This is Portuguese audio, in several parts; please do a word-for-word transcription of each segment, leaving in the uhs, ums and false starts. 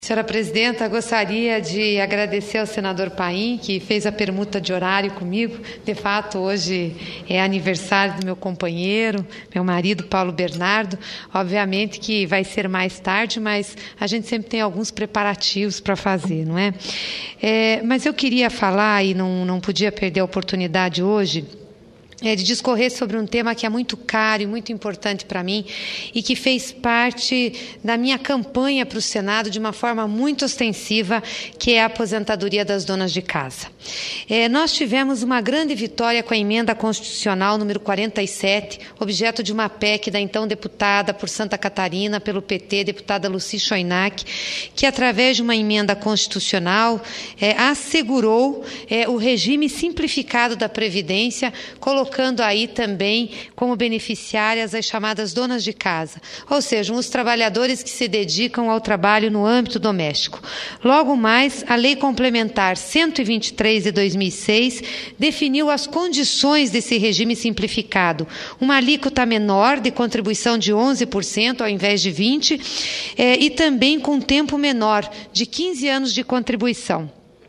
Senhora Presidenta, gostaria de agradecer ao senador Paim, que fez a permuta de horário comigo. De fato, hoje é aniversário do meu companheiro, meu marido, Paulo Bernardo. Obviamente que vai ser mais tarde, mas a gente sempre tem alguns preparativos para fazer, não é? é? Mas eu queria falar, e não, não podia perder a oportunidade hoje, É de discorrer sobre um tema que é muito caro e muito importante para mim e que fez parte da minha campanha para o Senado de uma forma muito ostensiva, que é a aposentadoria das donas de casa. É, nós tivemos uma grande vitória com a emenda constitucional número quarenta e sete, objeto de uma P E C da então deputada por Santa Catarina, pelo P T, deputada Lucy Schoenack, que através de uma emenda constitucional é, assegurou é, o regime simplificado da Previdência, colocando colocando aí também como beneficiárias as chamadas donas de casa, ou seja, os trabalhadores que se dedicam ao trabalho no âmbito doméstico. Logo mais, a Lei Complementar cento e vinte e três de dois mil e seis definiu as condições desse regime simplificado, uma alíquota menor de contribuição de onze por cento ao invés de vinte por cento, eh, e também com tempo menor, de quinze anos de contribuição.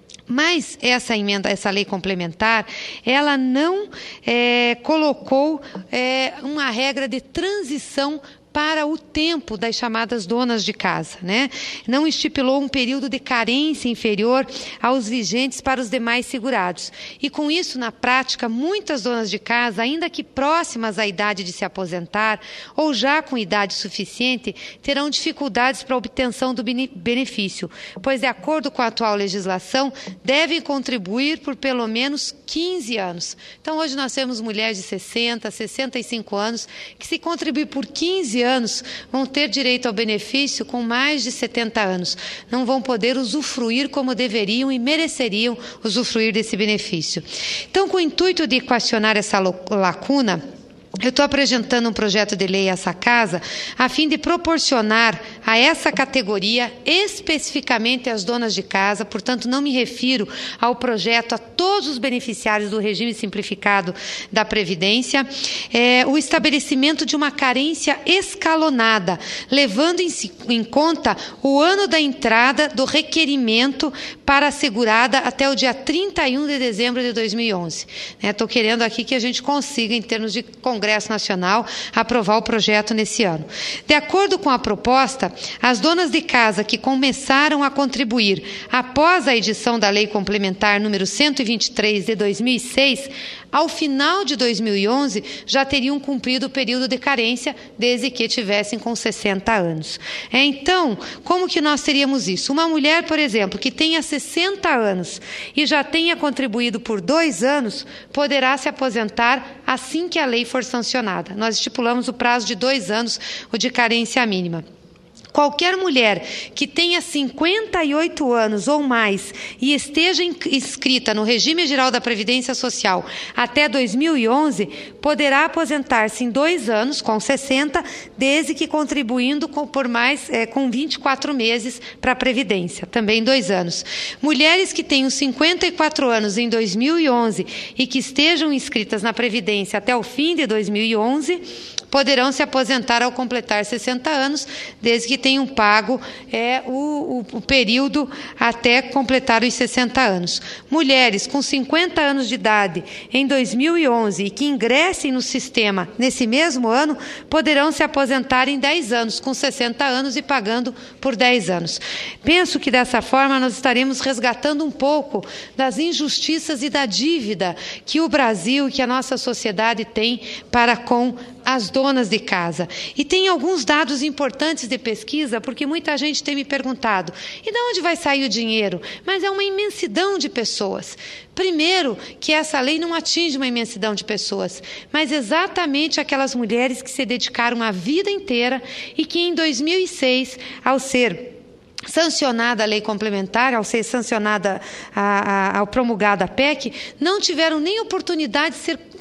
Mas essa emenda, essa lei complementar, ela não é, colocou é, uma regra de transição para o tempo das chamadas donas de casa, né? Não estipulou um período de carência inferior aos vigentes para os demais segurados. E com isso, na prática, muitas donas de casa, ainda que próximas à idade de se aposentar ou já com idade suficiente, terão dificuldades para a obtenção do benefício, pois, de acordo com a atual legislação, devem contribuir por pelo menos quinze anos. Então, hoje nós temos mulheres de sessenta, sessenta e cinco anos que, se contribuir por quinze anos, vão ter direito ao benefício com mais de setenta anos. Não vão poder usufruir como deveriam e mereceriam usufruir desse benefício. Então, com o intuito de equacionar essa lacuna, eu estou apresentando um projeto de lei a essa casa a fim de proporcionar a essa categoria, especificamente as donas de casa, portanto não me refiro ao projeto a todos os beneficiários do regime simplificado da Previdência, é, o estabelecimento de uma carência escalonada, levando em, em conta o ano da entrada do requerimento para a segurada até o dia trinta e um de dezembro de dois mil e onze. Estou é, querendo aqui que a gente consiga, em termos de Congresso Nacional, aprovar o projeto nesse ano. De acordo com a proposta, as donas de casa que começaram a contribuir após a edição da Lei Complementar número cento e vinte e três de dois mil e seis, ao final de dois mil e onze, já teriam cumprido o período de carência, desde que tivessem com sessenta anos. É, então, como que nós teríamos isso? Uma mulher, por exemplo, que tenha sessenta anos e já tenha contribuído por dois anos, poderá se aposentar assim que a lei for sancionada. Nós estipulamos o prazo de dois anos, o de carência mínima. Qualquer mulher que tenha cinquenta e oito anos ou mais e esteja inscrita no Regime Geral da Previdência Social até dois mil e onze, poderá aposentar-se em dois anos, com sessenta, desde que contribuindo com, por mais, é, com vinte e quatro meses para a Previdência, também dois anos. Mulheres que tenham cinquenta e quatro anos em dois mil e onze e que estejam inscritas na Previdência até o fim de dois mil e onze, poderão se aposentar ao completar sessenta anos, desde que tenham pago é, o, o, o período até completar os sessenta anos. Mulheres com cinquenta anos de idade em dois mil e onze e que ingressem no sistema nesse mesmo ano, poderão se aposentar em dez anos, com sessenta anos e pagando por dez anos. Penso que dessa forma nós estaremos resgatando um pouco das injustiças e da dívida que o Brasil e que a nossa sociedade tem para com as donas de casa. E tem alguns dados importantes de pesquisa, porque muita gente tem me perguntado, e de onde vai sair o dinheiro? Mas é uma imensidão de pessoas. Primeiro, que essa lei não atinge uma imensidão de pessoas, mas exatamente aquelas mulheres que se dedicaram a vida inteira e que em dois mil e seis, ao ser sancionada a lei complementar, ao ser sancionada, a, a, ao promulgada a P E C, não tiveram nem oportunidade de ser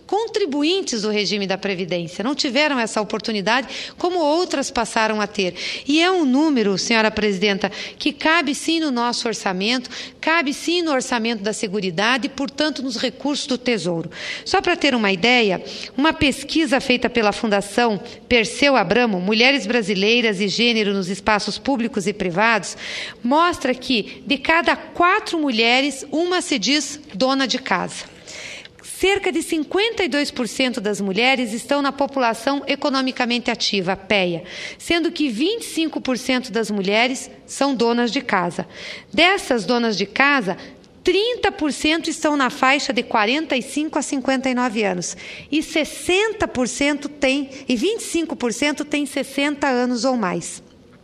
contribuintes do regime da Previdência, não tiveram essa oportunidade como outras passaram a ter. E é um número, senhora presidenta, que cabe sim no nosso orçamento, cabe sim no orçamento da Seguridade e, portanto, nos recursos do Tesouro. Só para ter uma ideia, uma pesquisa feita pela Fundação Perseu Abramo, Mulheres Brasileiras e Gênero nos Espaços Públicos e Privados, mostra que de cada quatro mulheres, uma se diz dona de casa. Cerca de cinquenta e dois por cento das mulheres estão na população economicamente ativa, P E A, sendo que vinte e cinco por cento das mulheres são donas de casa. Dessas donas de casa, trinta por cento estão na faixa de quarenta e cinco a cinquenta e nove anos e sessenta por cento tem, e vinte e cinco por cento têm sessenta anos ou mais.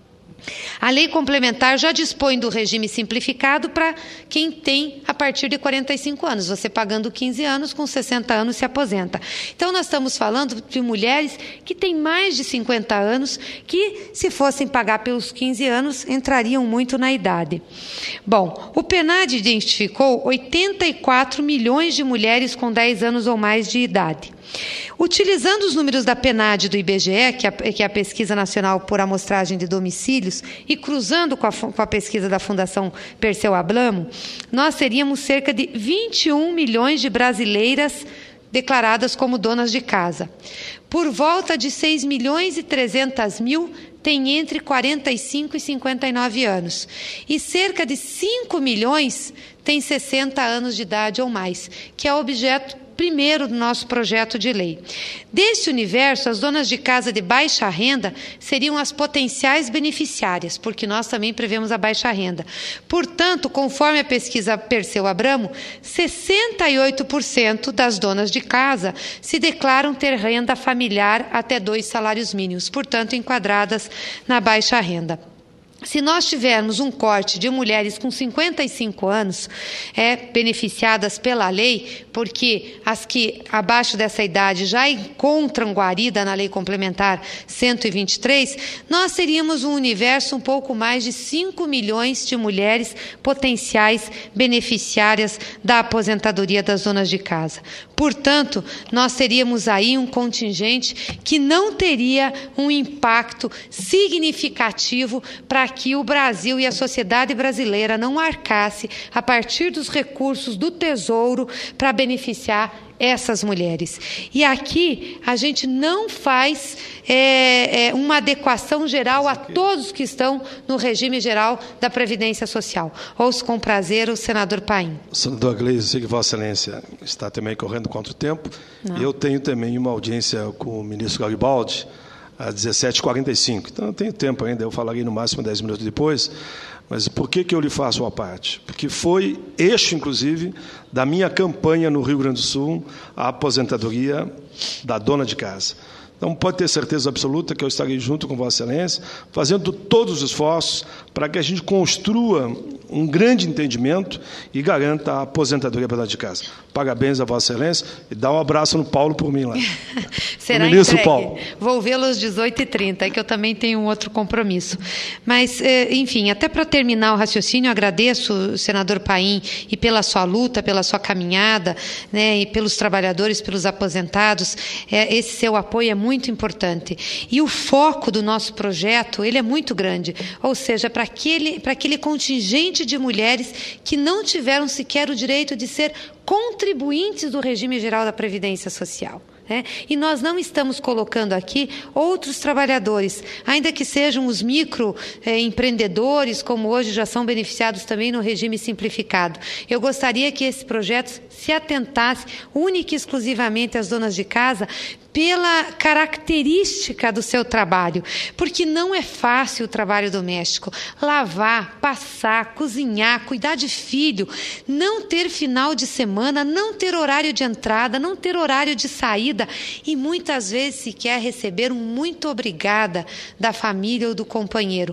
A lei complementar já dispõe do regime simplificado para quem tem a partir de quarenta e cinco anos. Você pagando quinze anos, com sessenta anos se aposenta. Então, nós estamos falando de mulheres que têm mais de cinquenta anos, que, se fossem pagar pelos quinze anos, entrariam muito na idade. Bom, o PNAD identificou oitenta e quatro milhões de mulheres com dez anos ou mais de idade. Utilizando os números da PNAD do I B G E, que é, que é a Pesquisa Nacional por Amostragem de Domicílios, e cruzando com a, com a pesquisa da Fundação Perseu Abramo, nós teríamos cerca de vinte e um milhões de brasileiras declaradas como donas de casa. Por volta de seis milhões e trezentos mil têm entre quarenta e cinco e cinquenta e nove anos. E cerca de cinco milhões têm sessenta anos de idade ou mais, que é o objeto primeiro do nosso projeto de lei. Deste universo, as donas de casa de baixa renda seriam as potenciais beneficiárias, porque nós também prevemos a baixa renda. Portanto, conforme a pesquisa Perseu Abramo, sessenta e oito por cento das donas de casa se declaram ter renda familiar até dois salários mínimos, portanto, enquadradas na baixa renda. Se nós tivermos um corte de mulheres com cinquenta e cinco anos, é, beneficiadas pela lei, porque as que abaixo dessa idade já encontram guarida na lei complementar cento e vinte e três, nós teríamos um universo um pouco mais de cinco milhões de mulheres potenciais beneficiárias da aposentadoria das donas de casa. Portanto, nós teríamos aí um contingente que não teria um impacto significativo para que o Brasil e a sociedade brasileira não arcasse a partir dos recursos do Tesouro para beneficiar essas mulheres. E aqui a gente não faz é, é, uma adequação geral a todos que estão no regime geral da Previdência Social. Ouço com prazer o senador Paim. Senador Gleisi, sei que Vossa Excelência está também correndo contra o tempo. Não. Eu tenho também uma audiência com o ministro Garibaldi às dezessete e quarenta e cinco. Então, eu tenho tempo ainda, eu falarei no máximo dez minutos depois. Mas por que, que eu lhe faço uma parte? Porque foi eixo, inclusive, da minha campanha no Rio Grande do Sul, a aposentadoria da dona de casa. Então, pode ter certeza absoluta que eu estarei junto com Vossa Excelência, fazendo todos os esforços para que a gente construa um grande entendimento e garanta a aposentadoria para a dona de casa. Parabéns a Vossa Excelência e dá um abraço no Paulo por mim lá. Será ministro entregue. Paulo. Vou vê-lo às dezoito e trinta, que eu também tenho um outro compromisso. Mas, enfim, até para terminar o raciocínio, agradeço, senador Paim, e pela sua luta, pela sua caminhada, né, e pelos trabalhadores, pelos aposentados. É, esse seu apoio é muito importante. E o foco do nosso projeto, ele é muito grande. Ou seja, para aquele, para aquele contingente de mulheres que não tiveram sequer o direito de ser contribuintes do regime geral da Previdência Social. É, e nós não estamos colocando aqui outros trabalhadores, ainda que sejam os microempreendedores, como hoje já são beneficiados também no regime simplificado. Eu gostaria que esse projeto se atentasse única e exclusivamente às donas de casa, pela característica do seu trabalho, porque não é fácil o trabalho doméstico. Lavar, passar, cozinhar, cuidar de filho, não ter final de semana, não ter horário de entrada, não ter horário de saída e muitas vezes sequer receber um muito obrigada da família ou do companheiro.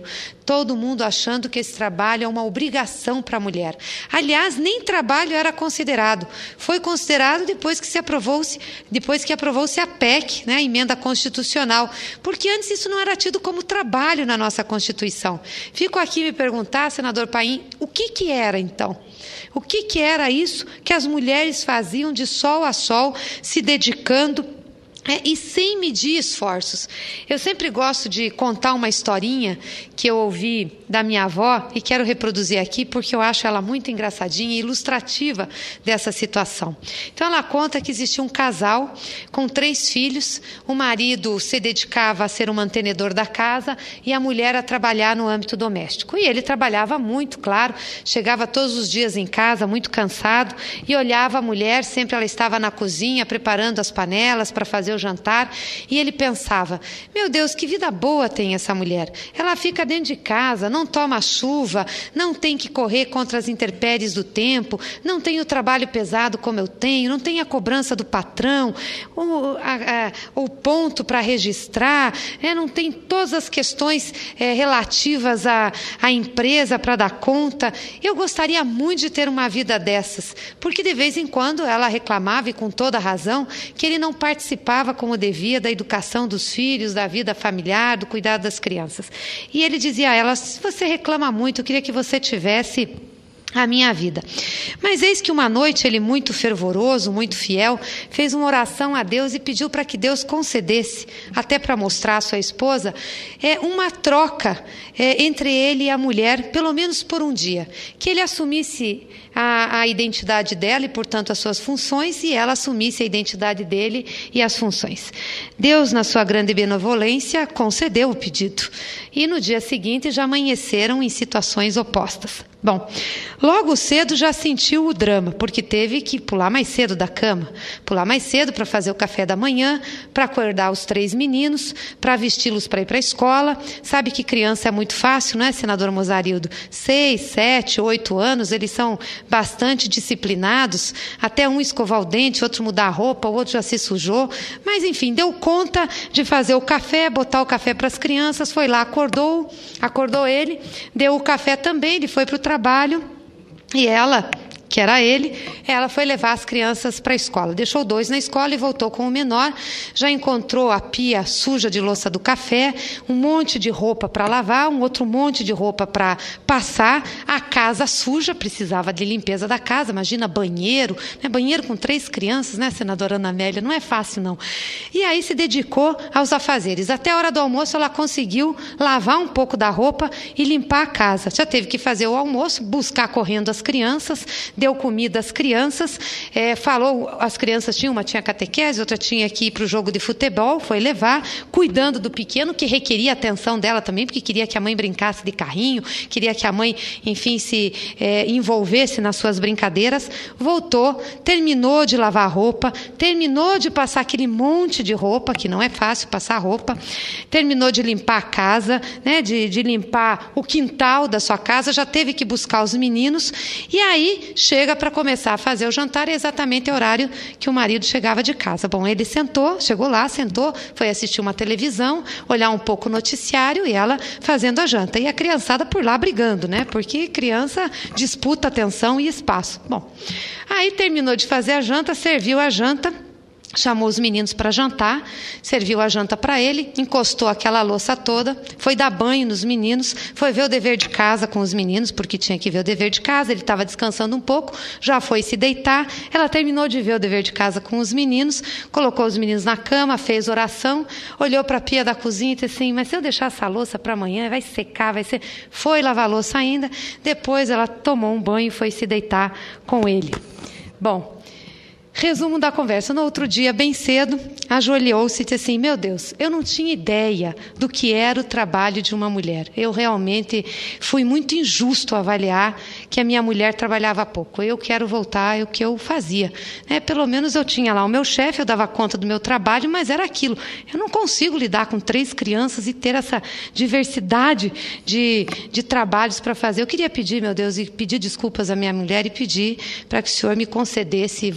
todo mundo achando que esse trabalho é uma obrigação para a mulher. Aliás, nem trabalho era considerado. Foi considerado depois que se aprovou-se, depois que aprovou-se a P E C, né, a emenda constitucional, porque antes isso não era tido como trabalho na nossa Constituição. Fico aqui me perguntar, senador Paim, o que que era então? O que que era isso que as mulheres faziam de sol a sol, se dedicando É, e sem medir esforços? Eu sempre gosto de contar uma historinha que eu ouvi da minha avó e quero reproduzir aqui porque eu acho ela muito engraçadinha e ilustrativa dessa situação. Então ela conta que existia um casal com três filhos, o marido se dedicava a ser o mantenedor da casa e a mulher a trabalhar no âmbito doméstico. E ele trabalhava muito, claro, chegava todos os dias em casa muito cansado e olhava a mulher, sempre ela estava na cozinha preparando as panelas para fazer o jantar, e ele pensava, meu Deus, que vida boa tem essa mulher, ela fica dentro de casa, não toma chuva, não tem que correr contra as intempéries do tempo, não tem o trabalho pesado como eu tenho, não tem a cobrança do patrão, o, a, a, o ponto para registrar, é, não tem todas as questões é, relativas à, à empresa para dar conta. Eu gostaria muito de ter uma vida dessas, porque de vez em quando ela reclamava, e com toda razão, que ele não participava como devia da educação dos filhos, da vida familiar, do cuidado das crianças. E ele dizia a ela, se você reclama muito, eu queria que você tivesse a minha vida. Mas eis que uma noite ele, muito fervoroso, muito fiel, fez uma oração a Deus e pediu para que Deus concedesse, até para mostrar à sua esposa, é, uma troca é, entre ele e a mulher, pelo menos por um dia, que ele assumisse a, a identidade dela e, portanto, as suas funções, e ela assumisse a identidade dele e as funções. Deus, na sua grande benevolência, concedeu o pedido. E no dia seguinte já amanheceram em situações opostas. Bom, logo cedo já sentiu o drama, porque teve que pular mais cedo da cama, pular mais cedo para fazer o café da manhã, para acordar os três meninos, para vesti-los para ir para a escola. Sabe que criança é muito fácil, não é, senador Mozarildo? Seis, sete, oito anos, eles são bastante disciplinados, até um escovar o dente, outro mudar a roupa, o outro já se sujou, mas enfim, deu conta de fazer o café, botar o café para as crianças, foi lá, acordou, acordou ele, deu o café também, ele foi para o trabalho, e ela, que era ele, ela foi levar as crianças para a escola. Deixou dois na escola e voltou com o menor. Já encontrou a pia suja de louça do café, um monte de roupa para lavar, um outro monte de roupa para passar, a casa suja, precisava de limpeza da casa, imagina banheiro, né? Banheiro com três crianças, né, senadora Ana Amélia? Não é fácil, não. E aí se dedicou aos afazeres. Até a hora do almoço ela conseguiu lavar um pouco da roupa e limpar a casa. Já teve que fazer o almoço, buscar correndo as crianças, deu comida às crianças, é, falou, as crianças tinham, uma tinha catequese, outra tinha que ir para o jogo de futebol, foi levar, cuidando do pequeno, que requeria a atenção dela também, porque queria que a mãe brincasse de carrinho, queria que a mãe, enfim, se é, envolvesse nas suas brincadeiras. Voltou, terminou de lavar a roupa, terminou de passar aquele monte de roupa, que não é fácil passar roupa, terminou de limpar a casa, né, de, de limpar o quintal da sua casa, já teve que buscar os meninos, e aí chega para começar a fazer o jantar, é exatamente o horário que o marido chegava de casa. Bom, ele sentou, chegou lá, sentou, foi assistir uma televisão, olhar um pouco o noticiário e ela fazendo a janta. E a criançada por lá brigando, né? Porque criança disputa atenção e espaço. Bom, aí terminou de fazer a janta, serviu a janta, chamou os meninos para jantar, serviu a janta para ele, encostou aquela louça toda, foi dar banho nos meninos, foi ver o dever de casa com os meninos, porque tinha que ver o dever de casa, ele estava descansando um pouco, já foi se deitar, ela terminou de ver o dever de casa com os meninos, colocou os meninos na cama, fez oração, olhou para a pia da cozinha e disse assim, mas se eu deixar essa louça para amanhã, vai secar, vai ser... Foi lavar a louça ainda, depois ela tomou um banho e foi se deitar com ele. Bom, resumo da conversa. No outro dia, bem cedo, ajoelhou-se e disse assim, meu Deus, eu não tinha ideia do que era o trabalho de uma mulher. Eu realmente fui muito injusto avaliar que a minha mulher trabalhava pouco. Eu quero voltar ao que eu fazia. É, pelo menos eu tinha lá o meu chefe, eu dava conta do meu trabalho, mas era aquilo. Eu não consigo lidar com três crianças e ter essa diversidade de, de trabalhos para fazer. Eu queria pedir, meu Deus, e pedir desculpas à minha mulher e pedir para que o Senhor me concedesse voltar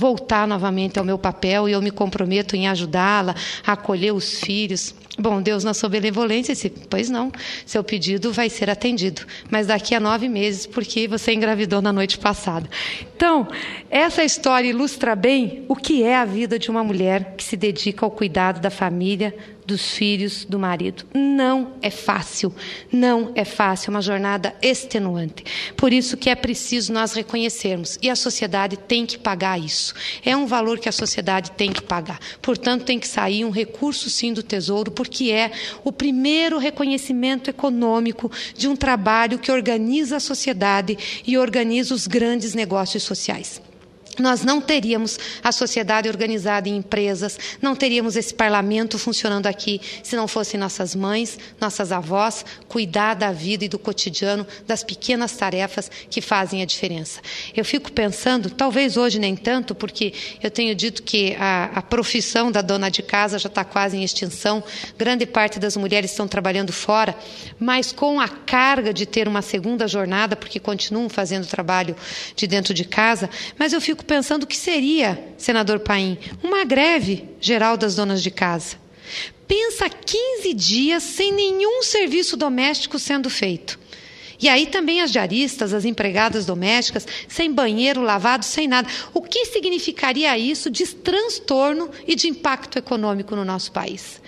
novamente ao meu papel e eu me comprometo em ajudá-la a acolher os filhos. Bom, Deus, na sua benevolência, disse, pois não, seu pedido vai ser atendido, mas daqui a nove meses, porque você engravidou na noite passada. Então, essa história ilustra bem o que é a vida de uma mulher que se dedica ao cuidado da família, dos filhos, do marido. Não é fácil, não é fácil, é uma jornada extenuante. Por isso que é preciso nós reconhecermos, e a sociedade tem que pagar isso. É um valor que a sociedade tem que pagar. Portanto, tem que sair um recurso, sim, do Tesouro, porque é o primeiro reconhecimento econômico de um trabalho que organiza a sociedade e organiza os grandes negócios sociais. Nós não teríamos a sociedade organizada em empresas, não teríamos esse parlamento funcionando aqui se não fossem nossas mães, nossas avós, cuidar da vida e do cotidiano, das pequenas tarefas que fazem a diferença. Eu fico pensando, talvez hoje nem tanto, porque eu tenho dito que a, a profissão da dona de casa já está quase em extinção, grande parte das mulheres estão trabalhando fora, mas com a carga de ter uma segunda jornada, porque continuam fazendo trabalho de dentro de casa, mas eu fico pensando o que seria, senador Paim, uma greve geral das donas de casa. Pensa quinze dias sem nenhum serviço doméstico sendo feito. E aí também as diaristas, as empregadas domésticas, sem banheiro lavado, sem nada. O que significaria isso de transtorno e de impacto econômico no nosso país?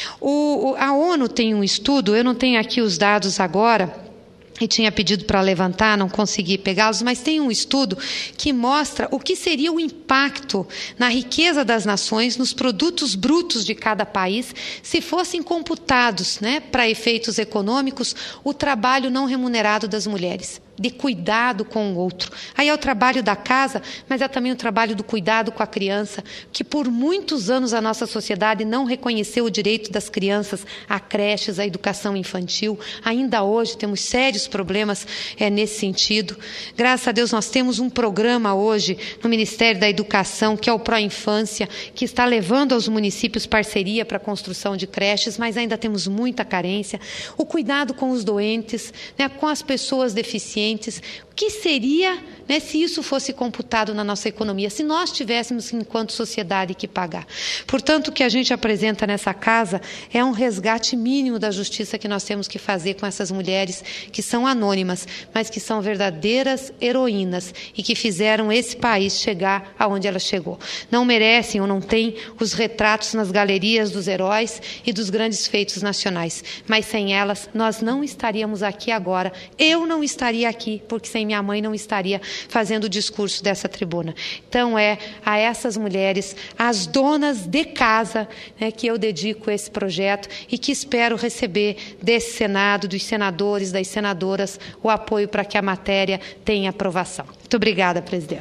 O, a ONU tem um estudo, eu não tenho aqui os dados agora, e tinha pedido para levantar, não consegui pegá-los, mas tem um estudo que mostra o que seria o impacto na riqueza das nações, nos produtos brutos de cada país, se fossem computados, né, para efeitos econômicos, o trabalho não remunerado das mulheres, de cuidado com o outro. Aí é o trabalho da casa, mas é também o trabalho do cuidado com a criança, que por muitos anos a nossa sociedade não reconheceu o direito das crianças a creches, à educação infantil. Ainda hoje temos sérios problemas é, nesse sentido. Graças a Deus nós temos um programa hoje no Ministério da Educação, que é o Pró-Infância, que está levando aos municípios parceria para a construção de creches, mas ainda temos muita carência. O cuidado com os doentes, né, com as pessoas deficientes. O que seria, né, se isso fosse computado na nossa economia, se nós tivéssemos, enquanto sociedade, que pagar? Portanto, o que a gente apresenta nessa casa é um resgate mínimo da justiça que nós temos que fazer com essas mulheres que são anônimas, mas que são verdadeiras heroínas e que fizeram esse país chegar aonde ela chegou. Não merecem ou não têm os retratos nas galerias dos heróis e dos grandes feitos nacionais, mas sem elas nós não estaríamos aqui agora. Eu não estaria aqui, porque sem minha mãe não estaria fazendo o discurso dessa tribuna. Então é a essas mulheres, as donas de casa, né, que eu dedico esse projeto e que espero receber desse Senado, dos senadores, das senadoras, o apoio para que a matéria tenha aprovação. Muito obrigada, presidente.